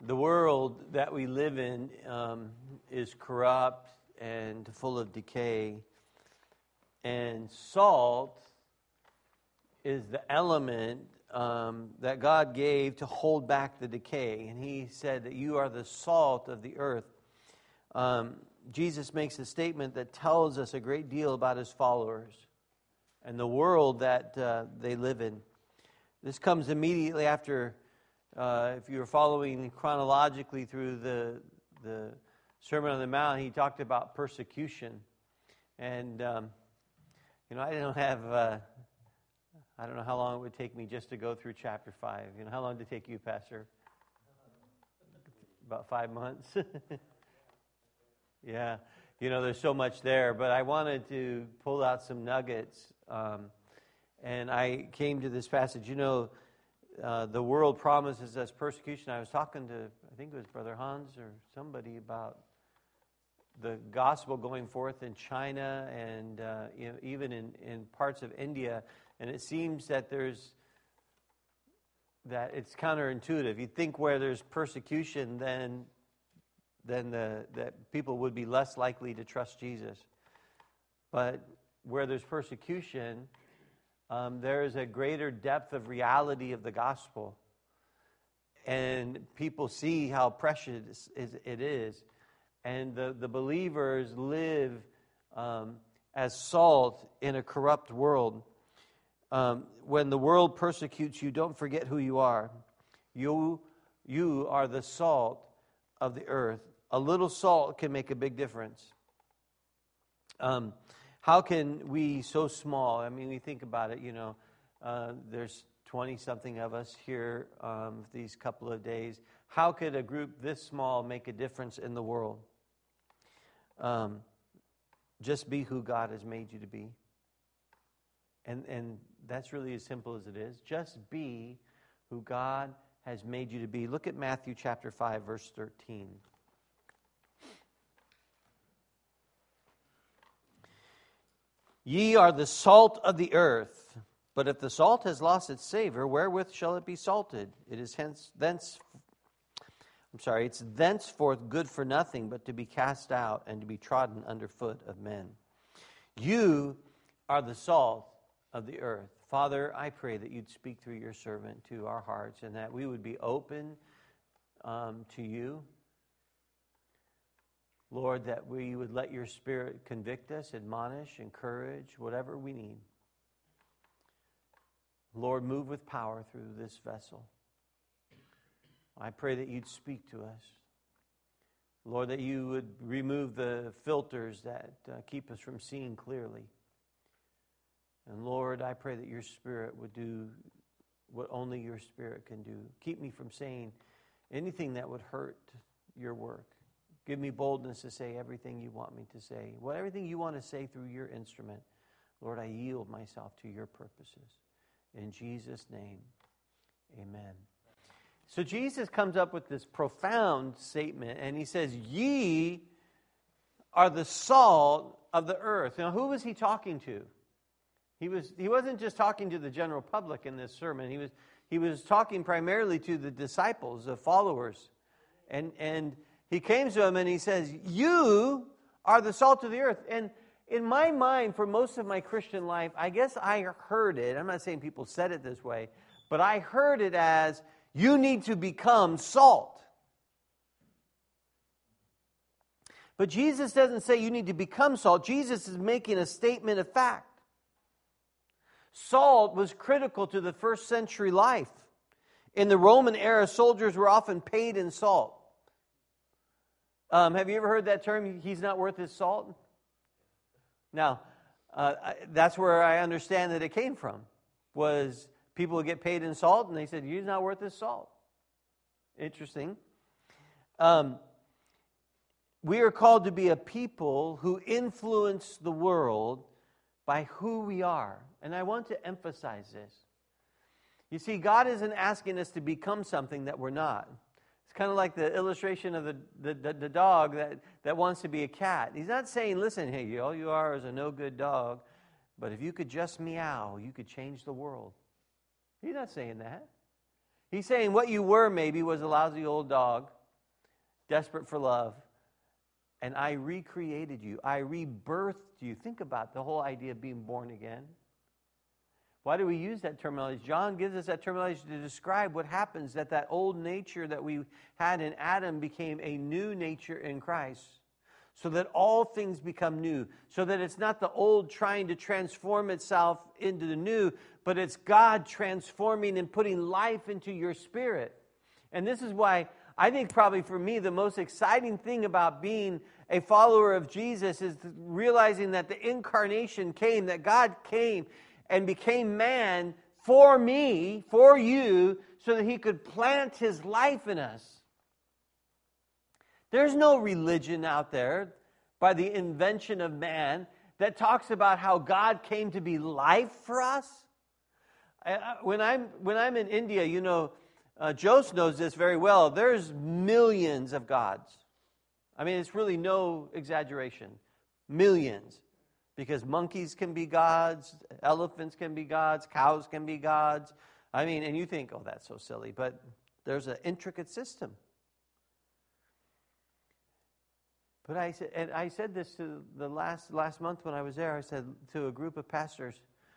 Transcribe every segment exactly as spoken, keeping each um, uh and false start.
The world that we live in um, is corrupt and full of decay. And salt is the element um, that God gave to hold back the decay. And He said that you are the salt of the earth. Um, Jesus makes a statement that tells us a great deal about His followers and the world that uh, they live in. This comes immediately after, uh, if you were following chronologically through the the Sermon on the Mount, He talked about persecution. And, um, you know, I don't have, uh, I don't know how long it would take me just to go through chapter five. You know, how long did it take you, Pastor? About five months. Yeah, you know, there's so much there, but I wanted to pull out some nuggets, um, and I came to this passage. You know, uh, the world promises us persecution. I was talking to, I think it was Brother Hans or somebody about the gospel going forth in China and uh, you know, even in, in parts of India, and it seems that there's that it's counterintuitive. You think where there's persecution, then then the, that people would be less likely to trust Jesus. But where there's persecution, um, there is a greater depth of reality of the gospel. And people see how precious it is. And the, the believers live um, as salt in a corrupt world. Um, when the world persecutes you, don't forget who you are. You, you are the salt of the earth. A little salt can make a big difference. Um, how can we, so small, I mean, we think about it, you know, uh, there's twenty-something of us here um, these couple of days. How could a group this small make a difference in the world? Um, just be who God has made you to be. And, and that's really as simple as it is. Just be who God has made you to be. Look at Matthew chapter five, verse thirteen. Ye are the salt of the earth, but if the salt has lost its savor, wherewith shall it be salted? It is hence thence I'm sorry, it's thenceforth good for nothing, but to be cast out and to be trodden under foot of men. You are the salt of the earth. Father, I pray that you'd speak through your servant to our hearts and that we would be open um, to you. Lord, that we would let your Spirit convict us, admonish, encourage, whatever we need. Lord, move with power through this vessel. I pray that you'd speak to us. Lord, that you would remove the filters that uh, keep us from seeing clearly. And Lord, I pray that your Spirit would do what only your Spirit can do. Keep me from saying anything that would hurt your work. Give me boldness to say everything you want me to say. What everything you want to say through your instrument. Lord, I yield myself to your purposes. In Jesus' name, amen. So Jesus comes up with this profound statement, and he says, ye are the salt of the earth. Now, who was he talking to? He was he wasn't just talking to the general public in this sermon. He was he was talking primarily to the disciples, the followers. And and he came to them and he says, you are the salt of the earth. And in my mind, for most of my Christian life, I guess I heard it. I'm not saying people said it this way, but I heard it as, you need to become salt. But Jesus doesn't say you need to become salt. Jesus is making a statement of fact. Salt was critical to the first century life. In the Roman era, soldiers were often paid in salt. Um, have you ever heard that term, he's not worth his salt? Now, uh, that's where I understand that it came from, was people would get paid in salt, and they said, he's not worth his salt. Interesting. Um, we are called to be a people who influence the world by who we are. And I want to emphasize this. You see, God isn't asking us to become something that we're not. It's kind of like the illustration of the, the, the, the dog that, that wants to be a cat. He's not saying, listen, hey, all you are is a no-good dog, but if you could just meow, you could change the world. He's not saying that. He's saying what you were maybe was a lousy old dog, desperate for love, and I recreated you. I rebirthed you. Think about the whole idea of being born again. Why do we use that terminology? John gives us that terminology to describe what happens, that that old nature that we had in Adam became a new nature in Christ, so that all things become new, so that it's not the old trying to transform itself into the new, but it's God transforming and putting life into your spirit. And this is why I think probably for me the most exciting thing about being a follower of Jesus is realizing that the incarnation came, that God came and became man for me, for you, so that he could plant his life in us. There's no religion out there by the invention of man that talks about how God came to be life for us. When I'm, when I'm in India, you know, uh, Jose knows this very well. There's millions of gods. I mean, it's really no exaggeration. Millions. Because monkeys can be gods, elephants can be gods, cows can be gods. I mean, and you think, oh, that's so silly. But there's an intricate system. But I said, and I said this to the last last month when I was there. I said to a group of pastors,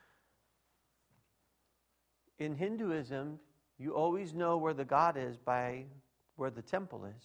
in Hinduism, you always know where the God is by where the temple is.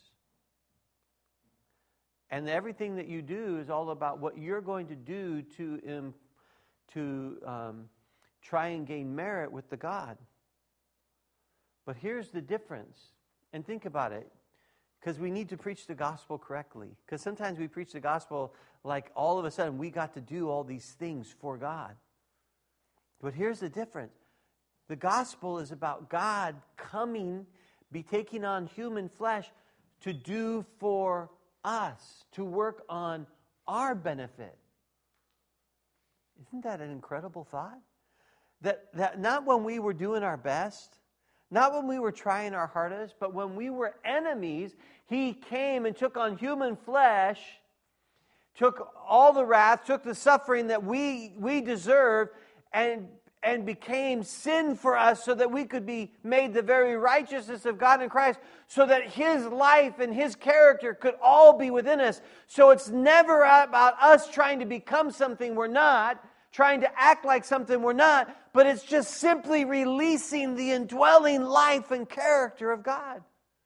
And everything that you do is all about what you're going to do to, um, to um, try and gain merit with the God. But here's the difference. And think about it. Because we need to preach the gospel correctly. Because sometimes we preach the gospel like all of a sudden we got to do all these things for God. But here's the difference. The gospel is about God coming, be taking on human flesh to do for us, to work on our benefit. Isn't that an incredible thought? That, that not when we were doing our best, not when we were trying our hardest, but when we were enemies, he came and took on human flesh, took all the wrath, took the suffering that we, we deserved, and and became sin for us so that we could be made the very righteousness of God in Christ, so that his life and his character could all be within us. So it's never about us trying to become something we're not, trying to act like something we're not, but it's just simply releasing the indwelling life and character of God.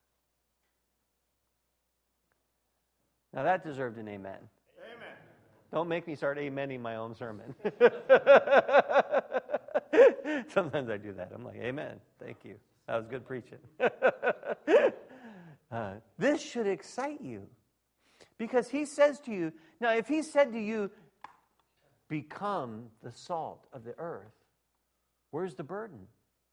Now that deserved an amen. Amen. Don't make me start amening my own sermon. Sometimes I do that. I'm like, amen. Thank you. That was good preaching. uh, this should excite you. Because he says to you, now if he said to you, become the salt of the earth, where's the burden?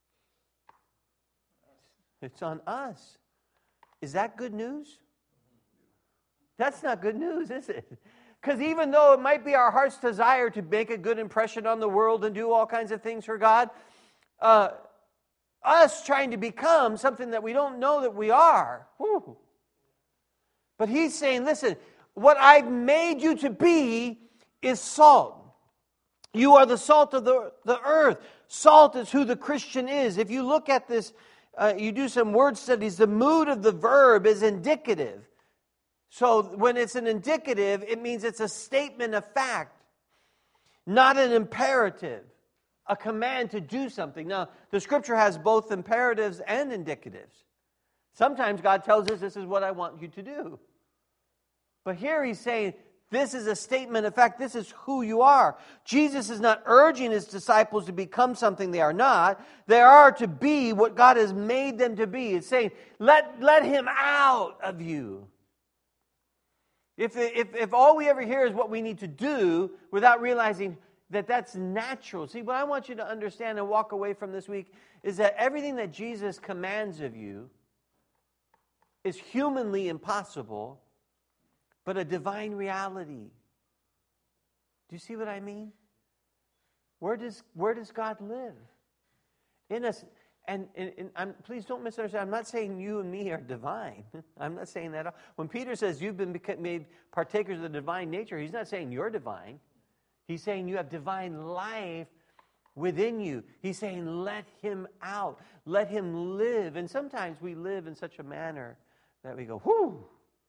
It's on us. Is that good news? That's not good news, is it? Because even though it might be our heart's desire to make a good impression on the world and do all kinds of things for God, uh, us trying to become something that we don't know that we are. Whew. But he's saying, listen, what I've made you to be is salt. You are the salt of the, the earth. Salt is who the Christian is. If you look at this, uh, you do some word studies, the mood of the verb is indicative. So when it's an indicative, it means it's a statement of fact, not an imperative, a command to do something. Now, the Scripture has both imperatives and indicatives. Sometimes God tells us, this is what I want you to do. But here he's saying, this is a statement of fact. This is who you are. Jesus is not urging his disciples to become something they are not. They are to be what God has made them to be. It's saying, let, let him out of you. If, if, if all we ever hear is what we need to do without realizing that that's natural. See, what I want you to understand and walk away from this week is that everything that Jesus commands of you is humanly impossible, but a divine reality. Do you see what I mean? Where does, where does God live? In us. And, and, and I'm, please don't misunderstand. I'm not saying you and me are divine. I'm not saying that. When Peter says you've been made partakers of the divine nature, he's not saying you're divine. He's saying you have divine life within you. He's saying let him out. Let him live. And sometimes we live in such a manner that we go, whoo,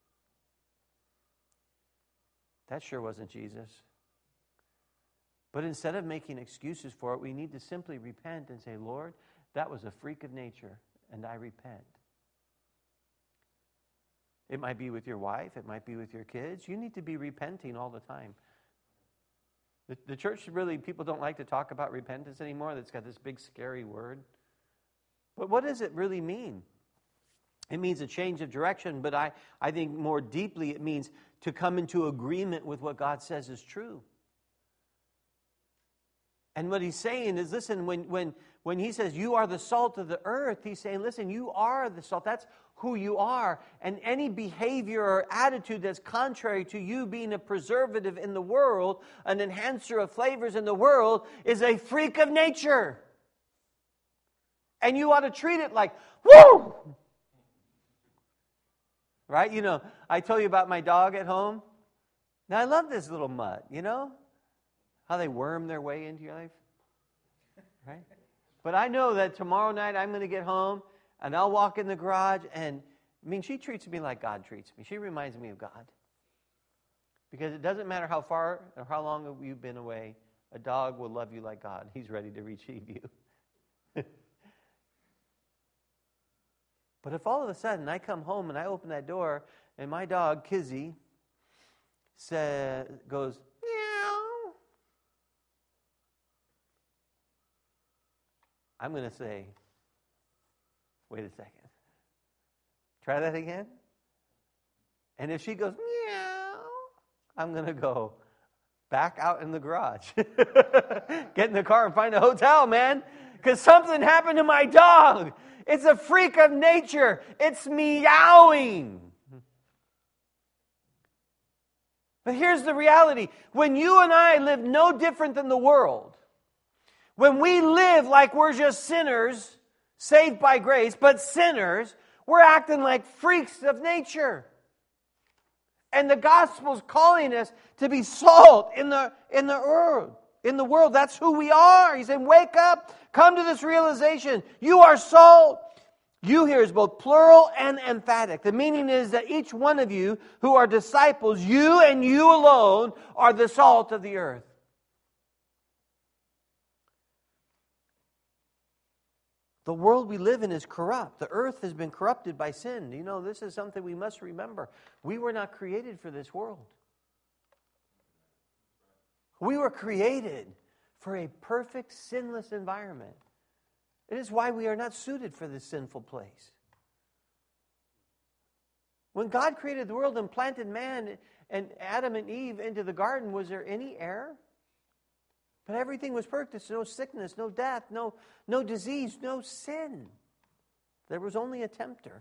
That sure wasn't Jesus. But instead of making excuses for it, we need to simply repent and say, Lord, that was a freak of nature, and I repent. It might be with your wife. It might be with your kids. You need to be repenting all the time. The, the church really, people don't like to talk about repentance anymore. That's got this big, scary word. But what does it really mean? It means a change of direction, but I, I think more deeply it means to come into agreement with what God says is true. And what he's saying is, listen, when, when, when he says you are the salt of the earth, he's saying, listen, you are the salt. That's who you are. And any behavior or attitude that's contrary to you being a preservative in the world, an enhancer of flavors in the world, is a freak of nature. And you ought to treat it like, woo! Right? You know, I told you about my dog at home. Now, I love this little mutt, you know? How they worm their way into your life. Right? But I know that tomorrow night I'm going to get home and I'll walk in the garage and, I mean, she treats me like God treats me. She reminds me of God. Because it doesn't matter how far or how long you've been away, a dog will love you like God. He's ready to retrieve you. But if all of a sudden I come home and I open that door and my dog, Kizzy, says, goes, meow, I'm going to say, wait a second. Try that again. And if she goes, meow, I'm going to go back out in the garage. Get in the car and find a hotel, man. Because something happened to my dog. It's a freak of nature. It's meowing. But here's the reality. When you and I live no different than the world, when we live like we're just sinners, saved by grace, but sinners, we're acting like freaks of nature. And the gospel's calling us to be salt in the, in the world. In the world, that's who we are. He said, wake up, come to this realization. You are salt. You here is both plural and emphatic. The meaning is that each one of you who are disciples, you and you alone are the salt of the earth. The world we live in is corrupt. The earth has been corrupted by sin. You know, this is something we must remember. We were not created for this world. We were created for a perfect, sinless environment. It is why we are not suited for this sinful place. When God created the world and planted man and Adam and Eve into the garden, was there any error? But everything was perfect. There's no sickness, no death, no, no disease, no sin. There was only a tempter.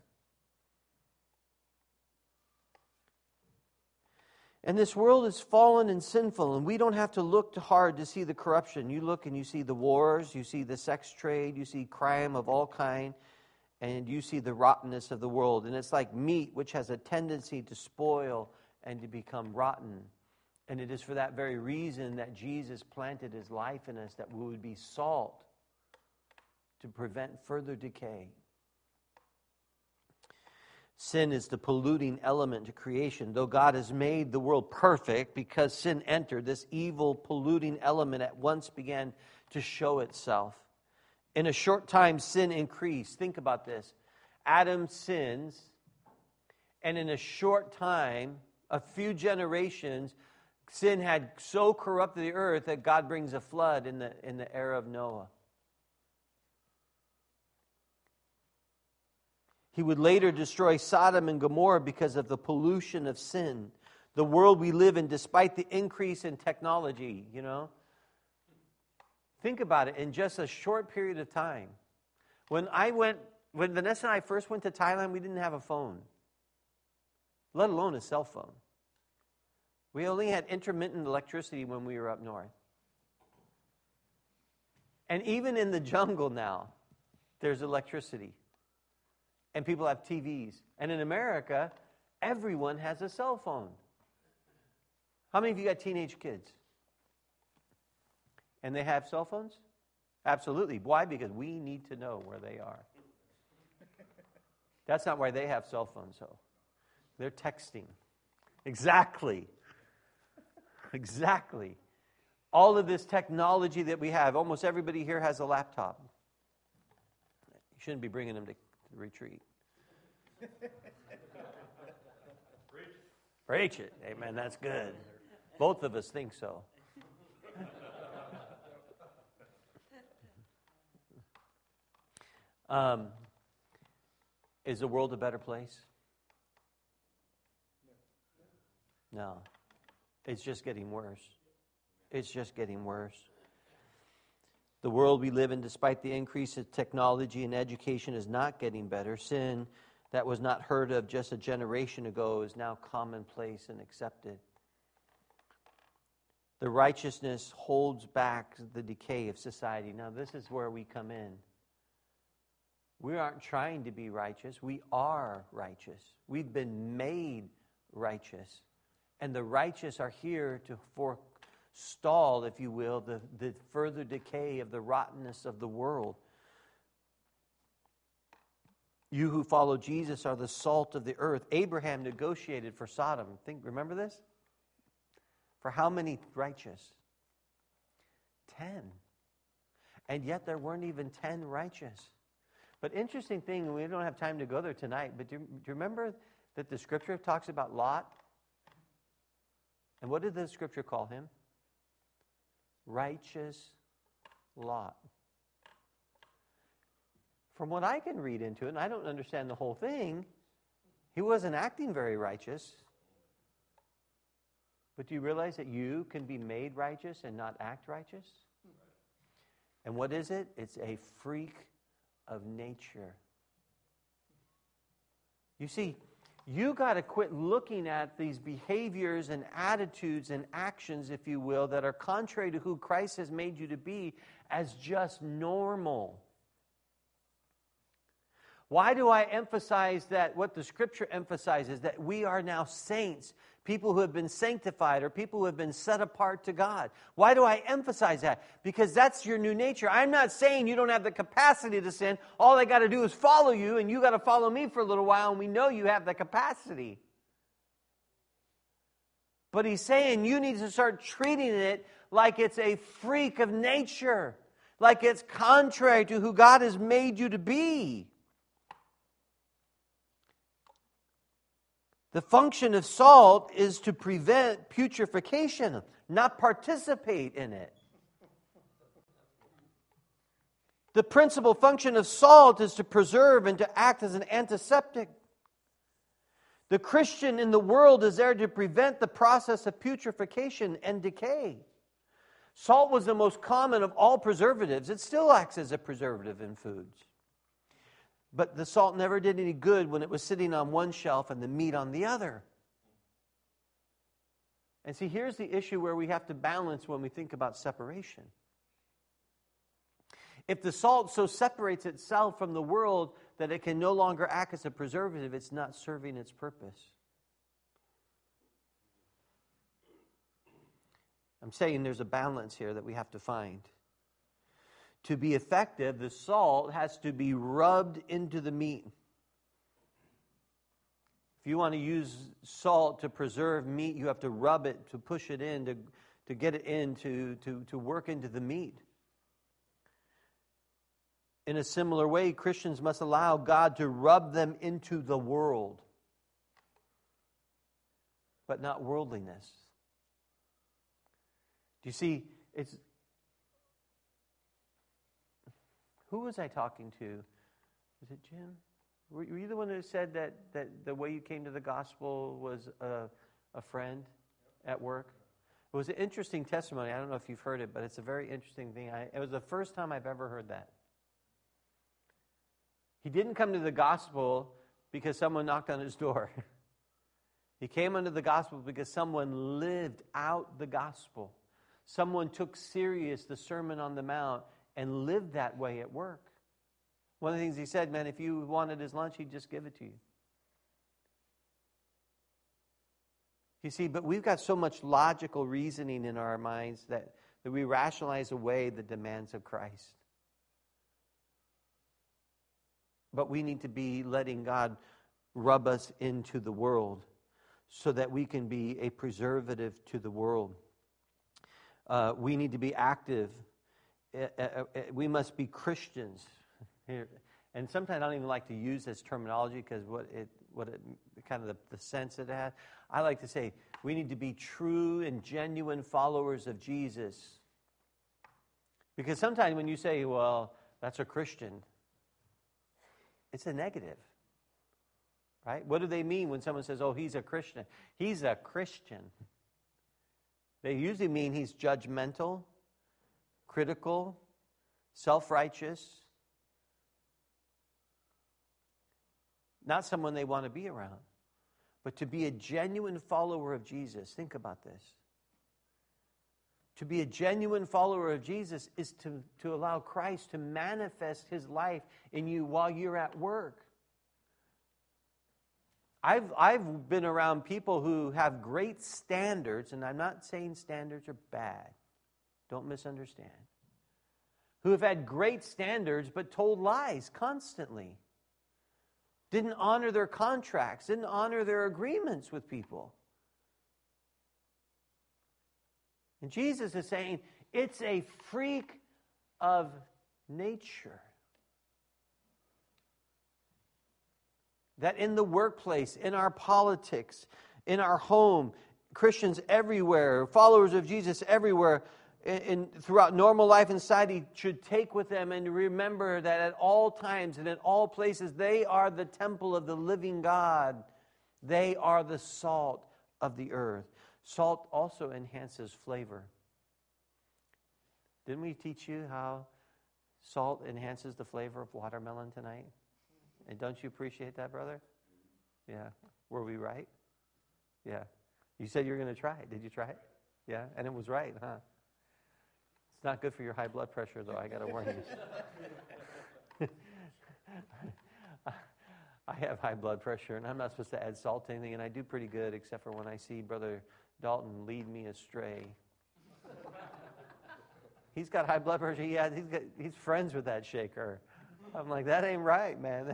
And this world is fallen and sinful, and we don't have to look too hard to see the corruption. You look and you see the wars, you see the sex trade, you see crime of all kind, and you see the rottenness of the world. And it's like meat, which has a tendency to spoil and to become rotten. And it is for that very reason that Jesus planted his life in us, that we would be salt to prevent further decay. Sin is the polluting element to creation. Though God has made the world perfect, because sin entered, this evil polluting element at once began to show itself. In a short time, sin increased. Think about this. Adam sins, and in a short time, a few generations, sin had so corrupted the earth that God brings a flood in the, in the era of Noah. He would later destroy Sodom and Gomorrah because of the pollution of sin. The world we live in, despite the increase in technology, you know. Think about it, in just a short period of time. When I went, when Vanessa and I first went to Thailand, we didn't have a phone, let alone a cell phone. We only had intermittent electricity when we were up north. And even in the jungle now, there's electricity. And people have T Vs. And in America, everyone has a cell phone. How many of you got teenage kids? And they have cell phones? Absolutely. Why? Because we need to know where they are. That's not why they have cell phones, though. They're texting. Exactly. Exactly. All of this technology that we have, almost everybody here has a laptop. You shouldn't be bringing them to the retreat. Preach it. Amen. That's good. Both of us think so. Um, is the world a better place? No. It's just getting worse. It's just getting worse. The world we live in, despite the increase of technology and education, is not getting better. Sin that was not heard of just a generation ago is now commonplace and accepted. The righteousness holds back the decay of society. Now, this is where we come in. We aren't trying to be righteous. We are righteous. We've been made righteous. And the righteous are here to forestall, if you will, the, the further decay of the rottenness of the world. You who follow Jesus are the salt of the earth. Abraham negotiated for Sodom. Think, remember this? For how many righteous? Ten. And yet there weren't even ten righteous. But interesting thing, we don't have time to go there tonight, but do you, do you remember that the Scripture talks about Lot? And what did the Scripture call him? Righteous Lot. From what I can read into it, and I don't understand the whole thing, he wasn't acting very righteous. But do you realize that you can be made righteous and not act righteous? And what is it? It's a freak of nature. You see, you got to quit looking at these behaviors and attitudes and actions, if you will, that are contrary to who Christ has made you to be as just normal. Why do I emphasize that what the Scripture emphasizes, that we are now saints, people who have been sanctified or people who have been set apart to God? Why do I emphasize that? Because that's your new nature. I'm not saying you don't have the capacity to sin. All I got to do is follow you, and you got to follow me for a little while, and we know you have the capacity. But he's saying you need to start treating it like it's a freak of nature, like it's contrary to who God has made you to be. The function of salt is to prevent putrefaction, not participate in it. The principal function of salt is to preserve and to act as an antiseptic. The Christian in the world is there to prevent the process of putrefaction and decay. Salt was the most common of all preservatives. It still acts as a preservative in foods. But the salt never did any good when it was sitting on one shelf and the meat on the other. And see, here's the issue where we have to balance when we think about separation. If the salt so separates itself from the world that it can no longer act as a preservative, it's not serving its purpose. I'm saying there's a balance here that we have to find. To be effective, the salt has to be rubbed into the meat. If you want to use salt to preserve meat, you have to rub it, to push it in, to, to get it in, to, to, to work into the meat. In a similar way, Christians must allow God to rub them into the world, but not worldliness. Do you see, it's... Who was I talking to? Was it Jim? Were you the one who said that, that the way you came to the gospel was a, a friend at work? It was an interesting testimony. I don't know if you've heard it, but it's a very interesting thing. I, it was the first time I've ever heard that. He didn't come to the gospel because someone knocked on his door. He came unto the gospel because someone lived out the gospel. Someone took serious the Sermon on the Mount and lived that way at work. One of the things he said, man, if you wanted his lunch, he'd just give it to you. You see, but we've got so much logical reasoning in our minds that, that we rationalize away the demands of Christ. But we need to be letting God rub us into the world so that we can be a preservative to the world. Uh, we need to be active. Uh, uh, uh, we must be Christians. Here. And sometimes I don't even like to use this terminology because what it, what it, kind of the, the sense it has. I like to say we need to be true and genuine followers of Jesus. Because sometimes when you say, well, that's a Christian, it's a negative. Right? What do they mean when someone says, oh, he's a Christian? He's a Christian. They usually mean he's judgmental, critical, self-righteous, not someone they want to be around. But to be a genuine follower of Jesus, think about this. To be a genuine follower of Jesus is to, to allow Christ to manifest his life in you while you're at work. I've, I've been around people who have great standards, and I'm not saying standards are bad. Don't misunderstand. Who have had great standards but told lies constantly. Didn't honor their contracts, didn't honor their agreements with people. And Jesus is saying, it's a freak of nature. That in the workplace, in our politics, in our home, Christians everywhere, followers of Jesus everywhere, in, in, throughout normal life and society should take with them and remember that at all times and in all places, they are the temple of the living God. They are the salt of the earth. Salt also enhances flavor. Didn't we teach you how salt enhances the flavor of watermelon tonight? And don't you appreciate that, brother? Yeah. Were we right? Yeah. You said you were going to try it. Did you try it? Yeah. And it was right, huh? It's not good for your high blood pressure, though. I got to warn you. I have high blood pressure, and I'm not supposed to add salt to anything, and I do pretty good, except for when I see Brother Dalton lead me astray. He's got high blood pressure. He has, he's, got, he's friends with that shaker. I'm like, that ain't right, man.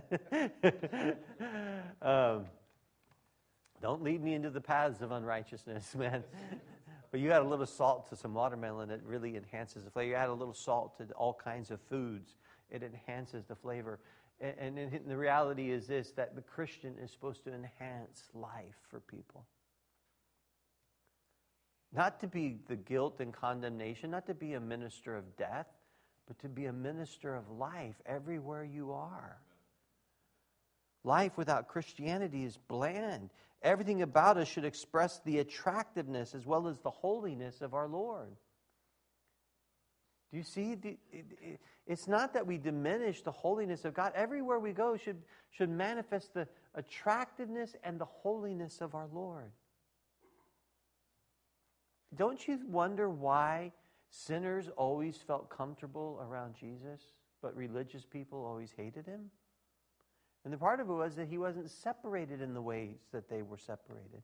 um, don't lead me into the paths of unrighteousness, man. But you add a little salt to some watermelon, it really enhances the flavor. You add a little salt to all kinds of foods, it enhances the flavor. And, and the reality is this, that the Christian is supposed to enhance life for people. Not to be the guilt and condemnation, not to be a minister of death, but to be a minister of life everywhere you are. Life without Christianity is bland. Everything about us should express the attractiveness as well as the holiness of our Lord. Do you see? It's not that we diminish the holiness of God. Everywhere we go should, should manifest the attractiveness and the holiness of our Lord. Don't you wonder why sinners always felt comfortable around Jesus, but religious people always hated him? And the part of it was that he wasn't separated in the ways that they were separated.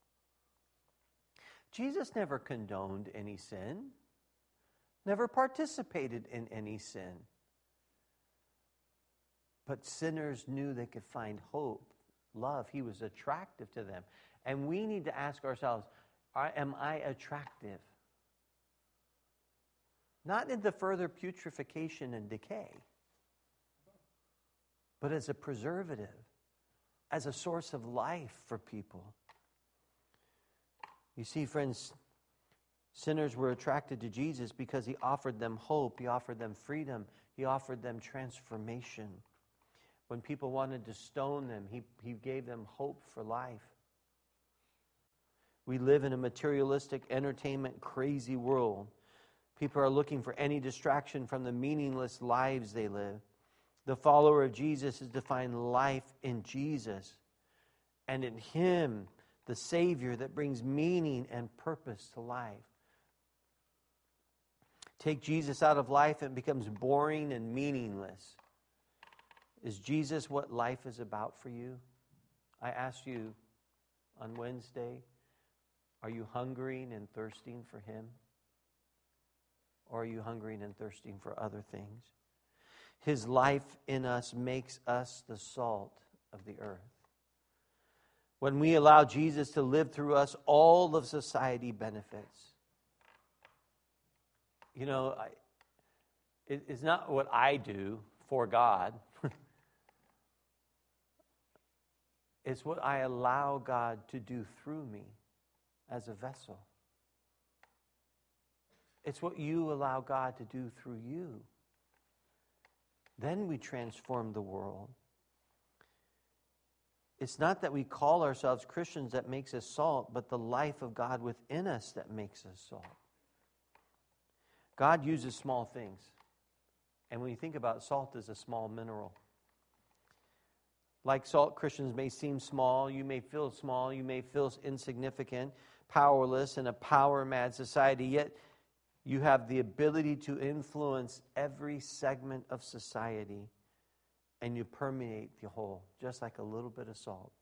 Jesus never condoned any sin, never participated in any sin. But sinners knew they could find hope, love. He was attractive to them. And we need to ask ourselves, am I attractive? Not in the further putrefaction and decay, but as a preservative, as a source of life for people. You see, friends, sinners were attracted to Jesus because he offered them hope, he offered them freedom, he offered them transformation. When people wanted to stone them, he, he gave them hope for life. We live in a materialistic, entertainment, crazy world. People are looking for any distraction from the meaningless lives they live. The follower of Jesus is to find life in Jesus and in him, the Savior that brings meaning and purpose to life. Take Jesus out of life and it becomes boring and meaningless. Is Jesus what life is about for you? I asked you on Wednesday, are you hungering and thirsting for him? Or are you hungering and thirsting for other things? His life in us makes us the salt of the earth. When we allow Jesus to live through us, all of society benefits. you know, I, it, it's not what I do for God. It's what I allow God to do through me as a vessel. It's what you allow God to do through you. Then we transform the world. It's not that we call ourselves Christians that makes us salt, but the life of God within us that makes us salt. God uses small things. And when you think about it, salt is a small mineral. Like salt, Christians may seem small. You may feel small. You may feel insignificant, powerless in a power-mad society. Yet you have the ability to influence every segment of society. And you permeate the whole, just like a little bit of salt.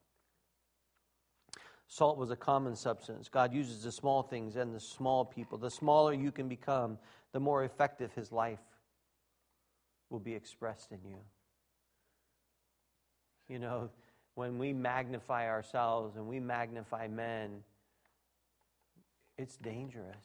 Salt was a common substance. God uses the small things and the small people. The smaller you can become, the more effective His life will be expressed in you. You know, when we magnify ourselves and we magnify men, it's dangerous.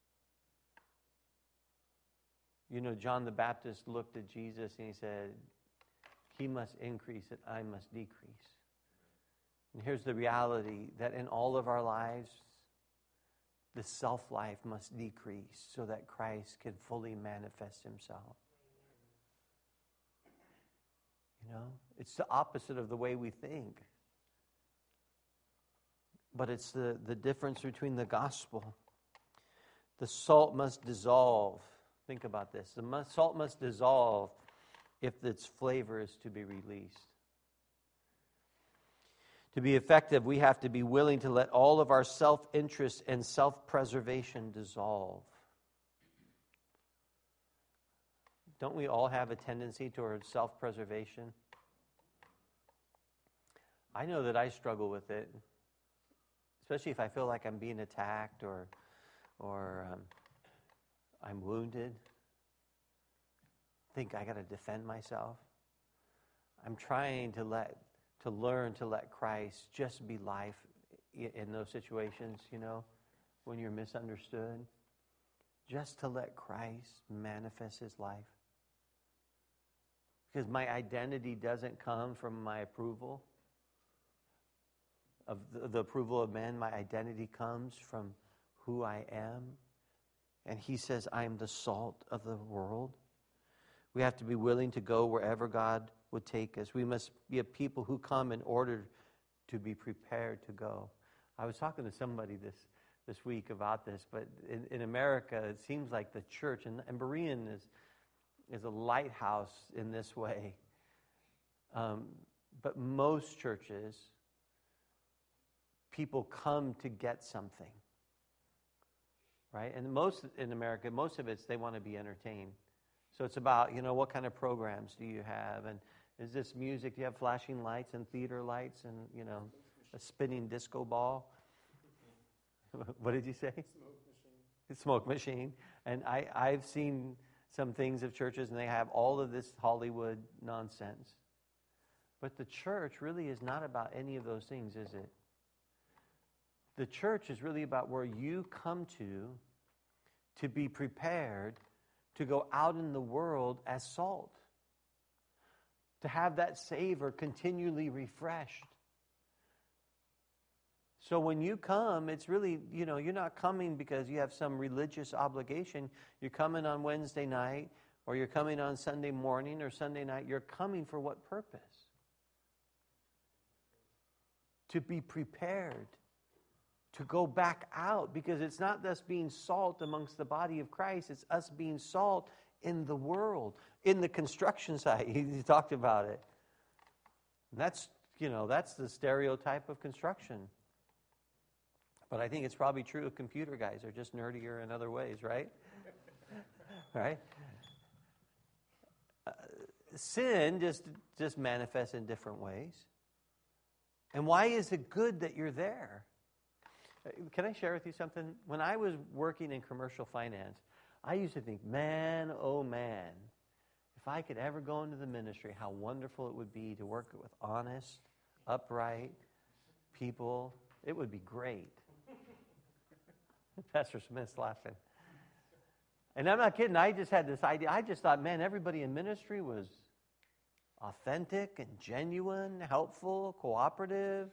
You know, John the Baptist looked at Jesus and he said, He must increase and I must decrease. And here's the reality, that in all of our lives, the self-life must decrease so that Christ can fully manifest Himself. You know, it's the opposite of the way we think. But it's the, the difference between the gospel. The salt must dissolve. Think about this. The must, salt must dissolve if its flavor is to be released. To be effective, we have to be willing to let all of our self-interest and self-preservation dissolve. Don't we all have a tendency towards self-preservation? I know that I struggle with it, especially if I feel like I'm being attacked or, or um, I'm wounded. Think I got to defend myself. I'm trying to let, to learn to let Christ just be life in those situations, you know, when you're misunderstood. Just to let Christ manifest His life. Because my identity doesn't come from my approval of the, the approval of men. My identity comes from who I am. And He says, I am the salt of the world. We have to be willing to go wherever God would take us. We must be a people who come in order to be prepared to go. I was talking to somebody this, this week about this, but in, in America, it seems like the church, and, and Berean is, is a lighthouse in this way. Um, but most churches, people come to get something. Right? And most in America, most of it's they want to be entertained. So it's about, you know, what kind of programs do you have? And is this music? Do you have flashing lights and theater lights and, you know, a spinning disco ball? What did you say? Smoke machine. Smoke machine. And I, I've seen some things of churches and they have all of this Hollywood nonsense. But the church really is not about any of those things, is it? The church is really about where you come to to be prepared to go out in the world as salt. To have that savor continually refreshed. So when you come, it's really, you know, you're not coming because you have some religious obligation. You're coming on Wednesday night, or you're coming on Sunday morning or Sunday night. You're coming for what purpose? To be prepared. To go back out, because it's not us being salt amongst the body of Christ, it's us being salt in the world, in the construction site. He, he talked about it. And that's, you know, that's the stereotype of construction. But I think it's probably true of computer guys. They're just nerdier in other ways, right? Right? Uh, sin just, just manifests in different ways. And why is it good that you're there? Can I share with you something? When I was working in commercial finance, I used to think, man, oh man, if I could ever go into the ministry, how wonderful it would be to work with honest, upright people. It would be great. Pastor Smith's laughing. And I'm not kidding. I just had this idea. I just thought, man, everybody in ministry was authentic and genuine, helpful, cooperative.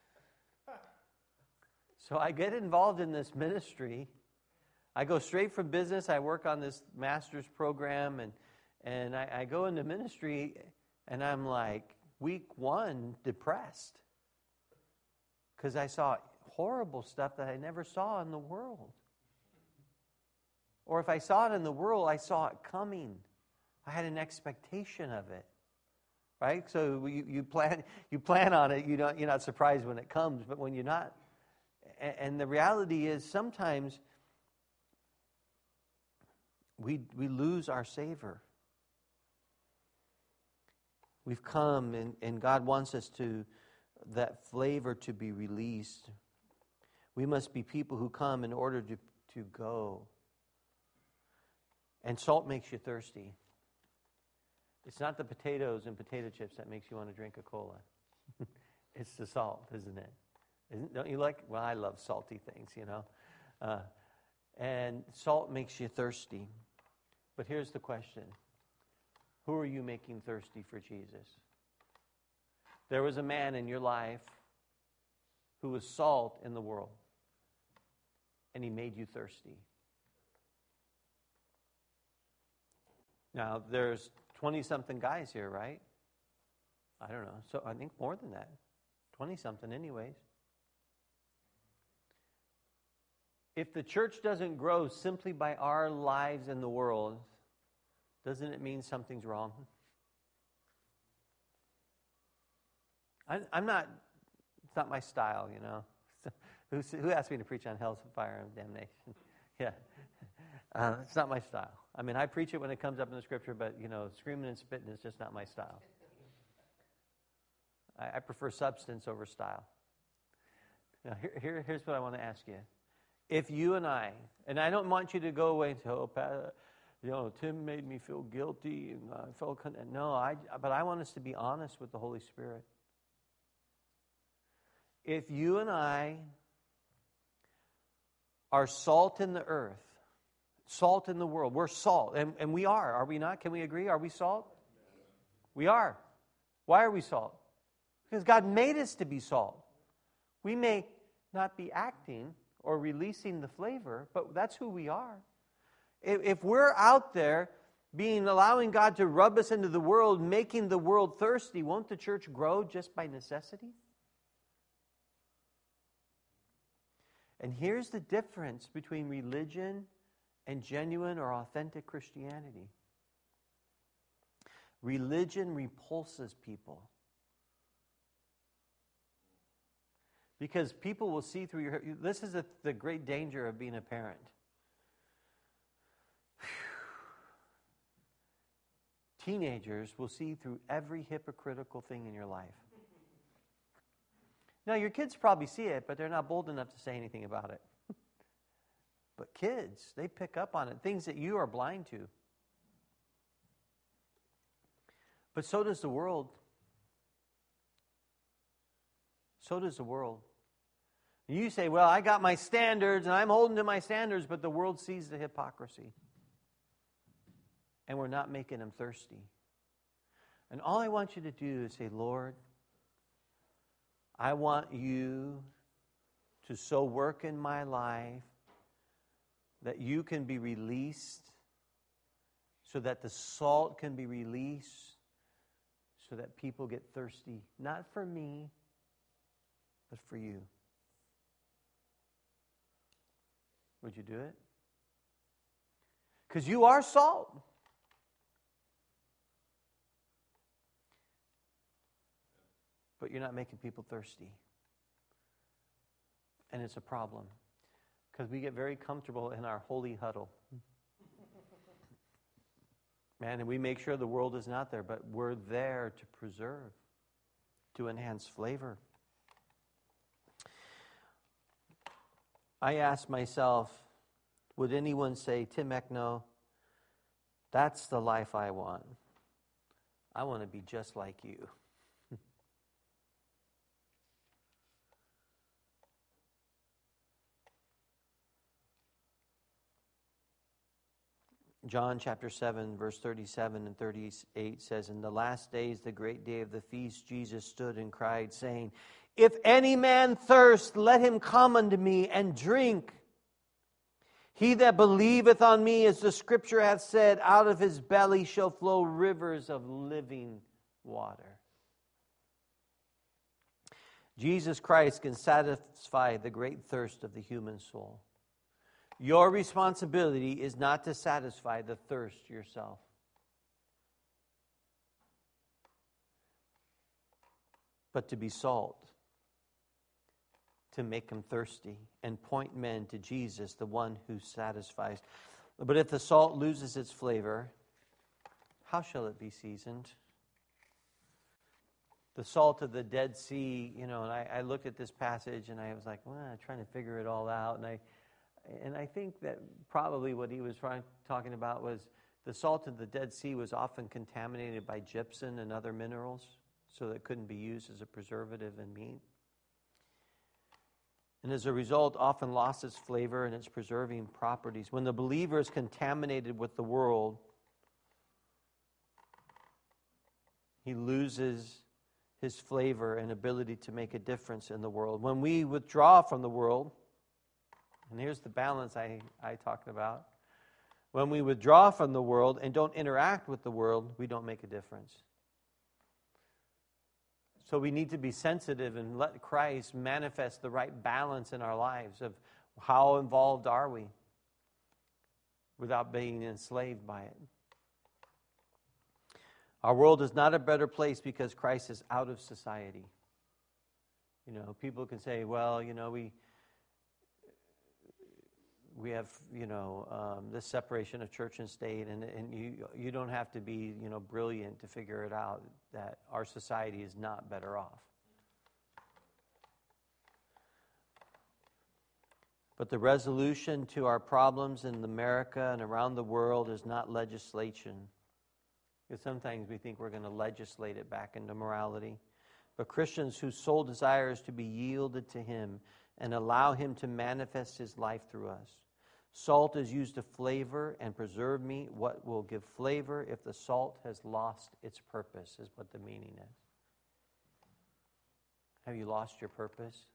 So I get involved in this ministry. I go straight from business. I work on this master's program, and and I, I go into ministry, and I'm like, week one, depressed. Because I saw horrible stuff that I never saw in the world. Or if I saw it in the world, I saw it coming. I had an expectation of it. Right? So you, you plan you plan on it. You don't, you're not surprised when it comes, but when you're not. And, and the reality is sometimes we we lose our savor. We've come, and, and God wants us to, that flavor to be released. We must be people who come in order to, to go. And salt makes you thirsty. It's not the potatoes and potato chips that makes you want to drink a cola. It's the salt, isn't it? Isn't, don't you like, well, I love salty things, you know. Uh, and salt makes you thirsty. But here's the question. Who are you making thirsty for Jesus? There was a man in your life who was salt in the world, and he made you thirsty. Now, there's twenty-something guys here, right? I don't know. So I think more than that. twenty-something anyways. If the church doesn't grow simply by our lives in the world, doesn't it mean something's wrong? I, I'm not, it's not my style, you know. who, who asked me to preach on hell's fire and damnation? Yeah. Uh, it's not my style. I mean, I preach it when it comes up in the scripture, but, you know, screaming and spitting is just not my style. I, I prefer substance over style. Now, here, here, here's what I want to ask you. If you and I, and I don't want you to go away and say, oh, Pat, you know, Tim made me feel guilty, and I felt con-. No, I, but I want us to be honest with the Holy Spirit. If you and I are salt in the earth, salt in the world, we're salt, and, and we are, are we not? Can we agree? Are we salt? We are. Why are we salt? Because God made us to be salt. We may not be acting or releasing the flavor, but that's who we are. If, if we're out there being, allowing God to rub us into the world, making the world thirsty, won't the church grow just by necessity? And here's the difference between religion and genuine or authentic Christianity. Religion repulses people. Because people will see through your... This is a, the great danger of being a parent. Teenagers will see through every hypocritical thing in your life. Now, your kids probably see it, but they're not bold enough to say anything about it. But kids, they pick up on it, things that you are blind to. But so does the world. So does the world. You say, well, I got my standards, and I'm holding to my standards, but the world sees the hypocrisy. And we're not making them thirsty. And all I want you to do is say, Lord, I want you to so work in my life that you can be released, so that the salt can be released, so that people get thirsty, not for me, but for you. Would you do it? Because you are salt. But you're not making people thirsty. And it's a problem. Because we get very comfortable in our holy huddle. Man, and we make sure the world is not there, but we're there to preserve, to enhance flavor. I ask myself, would anyone say, Tim Eckno, that's the life I want. I want to be just like you. John chapter seven, verse thirty-seven and thirty-eight says, "In the last days, the great day of the feast, Jesus stood and cried, saying, 'If any man thirst, let him come unto me and drink. He that believeth on me, as the Scripture hath said, out of his belly shall flow rivers of living water.'" Jesus Christ can satisfy the great thirst of the human soul. Your responsibility is not to satisfy the thirst yourself. But to be salt, to make them thirsty, and point men to Jesus, the one who satisfies. But if the salt loses its flavor, how shall it be seasoned? The salt of the Dead Sea, you know, and I, I looked at this passage and I was like, well, I'm trying to figure it all out. And I and I think that probably what he was trying, talking about was the salt of the Dead Sea was often contaminated by gypsum and other minerals, so that it couldn't be used as a preservative in meat. And as a result, often lost its flavor and its preserving properties. When the believer is contaminated with the world, he loses his flavor and ability to make a difference in the world. When we withdraw from the world, and here's the balance I, I talked about. When we withdraw from the world and don't interact with the world, we don't make a difference. So we need to be sensitive and let Christ manifest the right balance in our lives of how involved are we without being enslaved by it. Our world is not a better place because Christ is out of society. You know, people can say, well, you know, we we have, you know, um, this separation of church and state, and, and you you don't have to be, you know, brilliant to figure it out that our society is not better off. But the resolution to our problems in America and around the world is not legislation. Because sometimes we think we're going to legislate it back into morality. But Christians whose sole desire is to be yielded to Him and allow Him to manifest His life through us. Salt is used to flavor and preserve meat. What will give flavor if the salt has lost its purpose, is what the meaning is. Have you lost your purpose?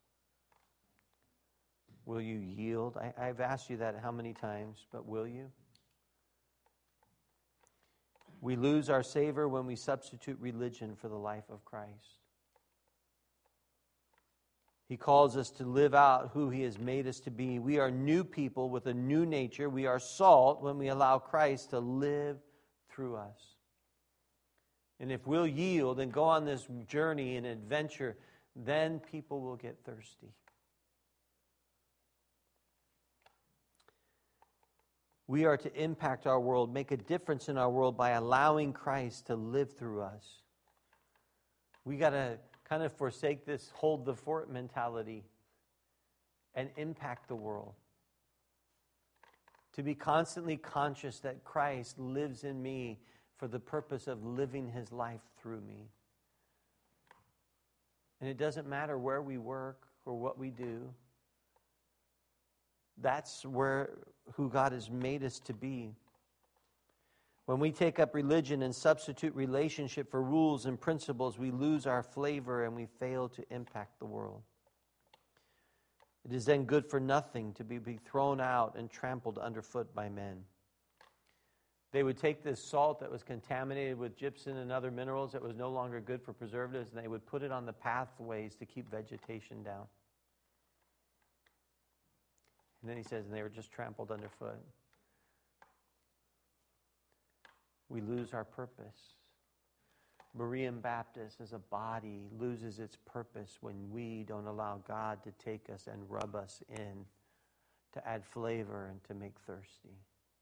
Will you yield? I, I've asked you that how many times, but will you? We lose our savor when we substitute religion for the life of Christ. He calls us to live out who He has made us to be. We are new people with a new nature. We are salt when we allow Christ to live through us. And if we'll yield and go on this journey and adventure, then people will get thirsty. We are to impact our world, make a difference in our world by allowing Christ to live through us. We got to kind of forsake this hold the fort mentality and impact the world. To be constantly conscious that Christ lives in me for the purpose of living His life through me. And it doesn't matter where we work or what we do. That's where who God has made us to be. When we take up religion and substitute relationship for rules and principles, we lose our flavor and we fail to impact the world. It is then good for nothing to be, be thrown out and trampled underfoot by men. They would take this salt that was contaminated with gypsum and other minerals that was no longer good for preservatives, and they would put it on the pathways to keep vegetation down. And then he says, and they were just trampled underfoot. We lose our purpose. Berean Baptist as a body loses its purpose when we don't allow God to take us and rub us in, to add flavor and to make thirsty.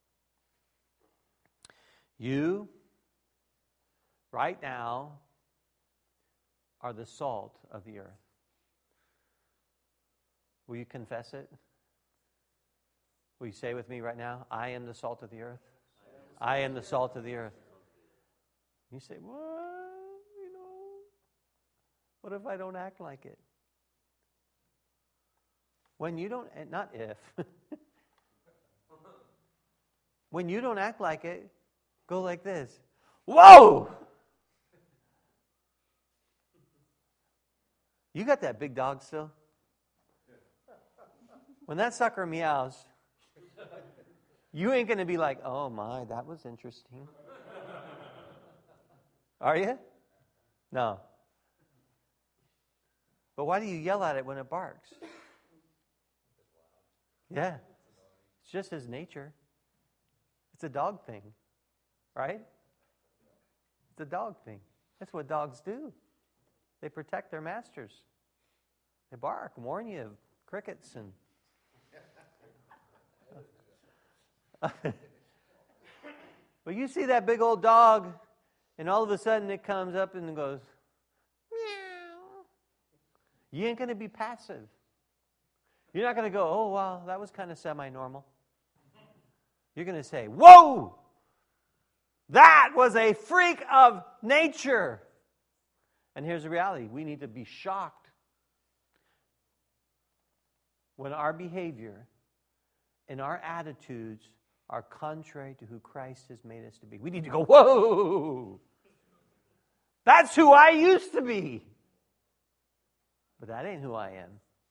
You, right now, are the salt of the earth. Will you confess it? Will you say with me right now, I am the salt of the earth? I am the salt of the earth. You say, what? You know, what if I don't act like it? When you don't, not if. When you don't act like it, go like this. Whoa! You got that big dog still? When that sucker meows, you ain't going to be like, oh my, that was interesting. Are you? No. But why do you yell at it when it barks? Yeah. It's just his nature. It's a dog thing. Right? It's a dog thing. That's what dogs do. They protect their masters. They bark, warn you of crickets and... But you see that big old dog, and all of a sudden it comes up and goes, meow. You ain't going to be passive. You're not going to go, oh, wow, that was kind of semi-normal. You're going to say, whoa! That was a freak of nature. And here's the reality. We need to be shocked when our behavior and our attitudes are contrary to who Christ has made us to be. We need to go, whoa! That's who I used to be. But that ain't who I am.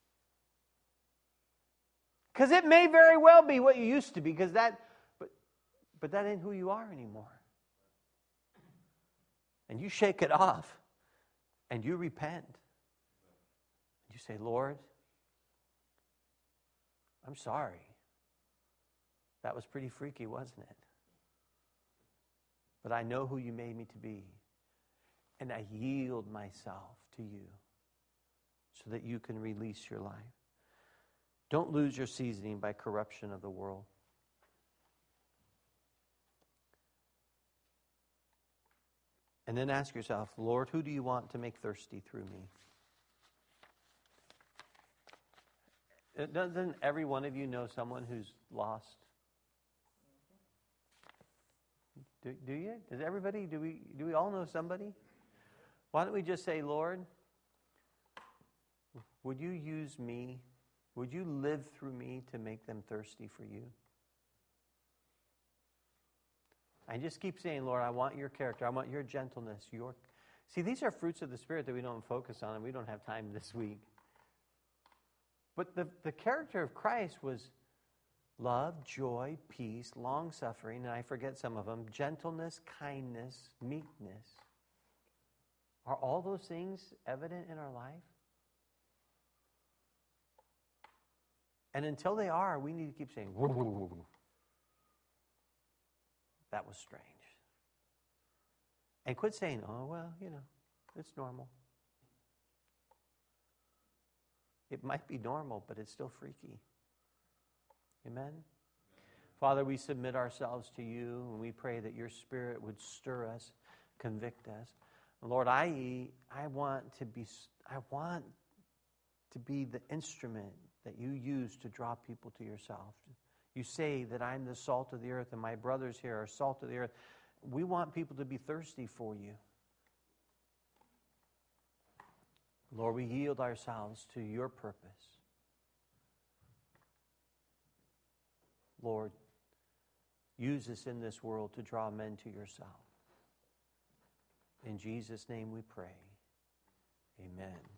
Because it may very well be what you used to be, because that, but, but that ain't who you are anymore. And you shake it off, and you repent. You say, Lord, I'm sorry. That was pretty freaky, wasn't it? But I know who you made me to be. And I yield myself to you so that you can release your life. Don't lose your seasoning by corruption of the world. And then ask yourself, Lord, who do you want to make thirsty through me? Doesn't every one of you know someone who's lost? Do, do you? Does everybody, do we, do we all know somebody? Why don't we just say, Lord, would you use me? Would you live through me to make them thirsty for you? I just keep saying, Lord, I want your character. I want your gentleness. Your See, these are fruits of the Spirit that we don't focus on, and we don't have time this week. But the, the character of Christ was love, joy, peace, long-suffering, and I forget some of them, gentleness, kindness, meekness. Are all those things evident in our life? And until they are, we need to keep saying, woo, woo, woo, woo. That was strange. And quit saying, oh, well, you know, it's normal. It might be normal, but it's still freaky. Amen? Amen? Father, we submit ourselves to you, and we pray that your Spirit would stir us, convict us. Lord, I I want to be I want to be the instrument that you use to draw people to yourself. You say that I'm the salt of the earth, and my brothers here are salt of the earth. We want people to be thirsty for you. Lord, we yield ourselves to your purpose. Lord, use us in this world to draw men to yourself. In Jesus' name we pray. Amen.